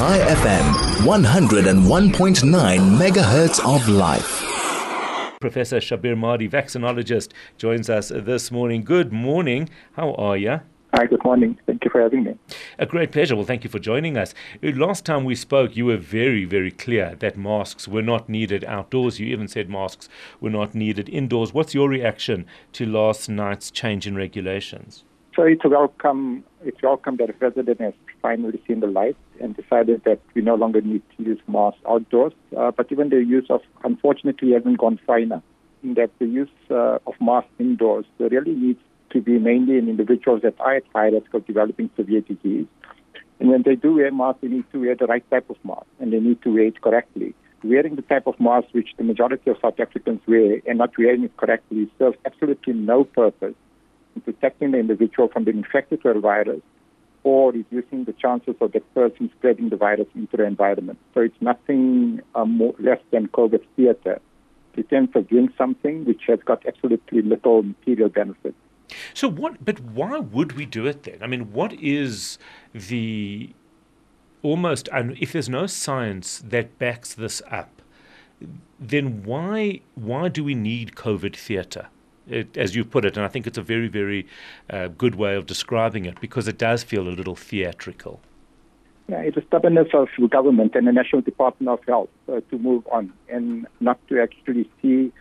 Chai FM, 101.9 megahertz of life. Professor Shabir Madhi, vaccinologist, joins us this morning. Good morning. How are you? Hi, good morning. Thank you for having me. A great pleasure. Well, thank you for joining us. Last time we spoke, you were very, very clear that masks were not needed outdoors. You even said masks were not needed indoors. What's your reaction to last night's change in regulations? So it's welcome that the president has finally seen the light and decided that we no longer need to use masks outdoors. But even the use of, unfortunately, hasn't gone far enough. In that the use of masks indoors really needs to be mainly in individuals that are at high risk of developing severe disease. And when they do wear masks, they need to wear the right type of mask, and they need to wear it correctly. Wearing the type of mask which the majority of South Africans wear and not wearing it correctly serves absolutely no purpose in protecting the individual from being infected with the virus or reducing the chances of that person spreading the virus into the environment. So it's nothing less than COVID theater. Pretend to win something which has got absolutely little material benefit. But why would we do it then? I mean, what is the almost, and if there's no science that backs this up, then why do we need COVID theatre? As you put it, and I think it's a very, very good way of describing it, because it does feel a little theatrical. Yeah, it's a stubbornness of the government and the National Department of Health to move on and not to actually see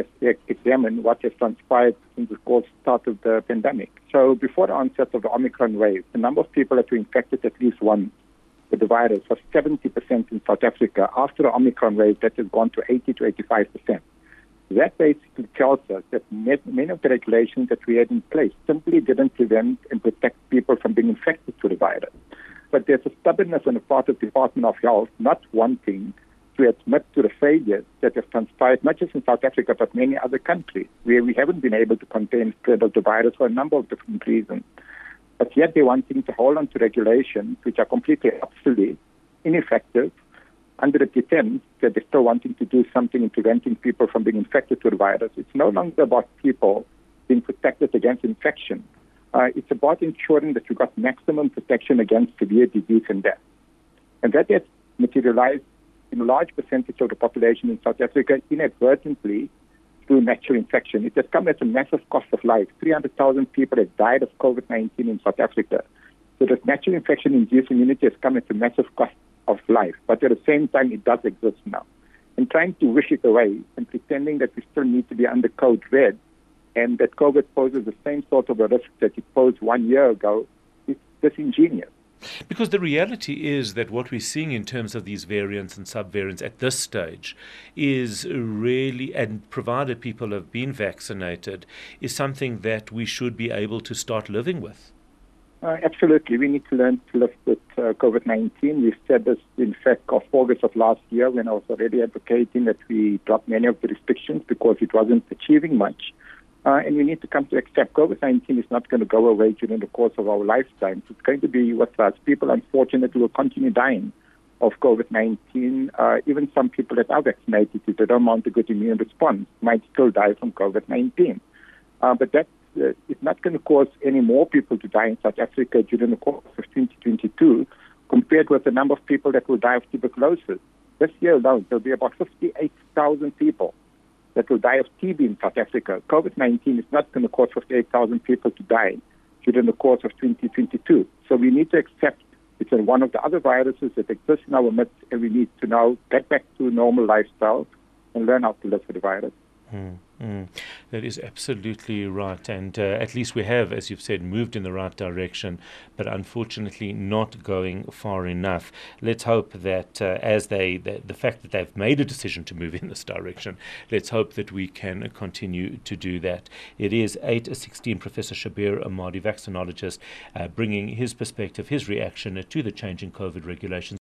examine what has transpired since the start of the pandemic. So before the onset of the Omicron wave, the number of people that were infected at least once with the virus was 70% in South Africa. After the Omicron wave, that has gone to 80 to 85%. That basically tells us that many of the regulations that we had in place simply didn't prevent and protect people from being infected with the virus. But there's a stubbornness on the part of the Department of Health not wanting to admit to the failures that have transpired, not just in South Africa, but many other countries, where we haven't been able to contain the spread of the virus for a number of different reasons. But yet they're wanting to hold on to regulations which are completely obsolete, ineffective, under the pretense that they're still wanting to do something in preventing people from being infected with the virus. It's no longer about people being protected against infection. It's about ensuring that you've got maximum protection against severe disease and death. And that has materialized in a large percentage of the population in South Africa inadvertently through natural infection. It has come at a massive cost of life. 300,000 people have died of COVID-19 in South Africa. So this natural infection-induced immunity has come at a massive cost of life. But at the same time, it does exist now. And trying to wish it away and pretending that we still need to be under code red and that COVID poses the same sort of a risk that it posed 1 year ago, it's disingenuous. Because the reality is that what we're seeing in terms of these variants and subvariants at this stage is really, and provided people have been vaccinated, is something that we should be able to start living with. Absolutely. We need to learn to live with COVID-19. We've said this, in fact, of August of last year when I was already advocating that we drop many of the restrictions because it wasn't achieving much. And we need to come to accept COVID-19 is not going to go away during the course of our lifetime. It's going to be with us. People, unfortunately, will continue dying of COVID-19. Even some people that are vaccinated, if they don't mount a good immune response, might still die from COVID-19. But that is not going to cause any more people to die in South Africa during the course of 2022 compared with the number of people that will die of tuberculosis. This year alone, there will be about 58,000 people that will die of TB in South Africa. COVID-19 is not going to cause 58,000 people to die during the course of 2022. So we need to accept it's one of the other viruses that exists in our midst, and we need to now get back to a normal lifestyle and learn how to live with the virus. That is absolutely right, and at least we have, as you've said, moved in the right direction, but unfortunately not going far enough. Let's hope that the fact that they've made a decision to move in this direction, let's hope that we can continue to do that. It is 8:16. Professor Shabir Madhi, vaccinologist, bringing his perspective, his reaction to the changing COVID regulations.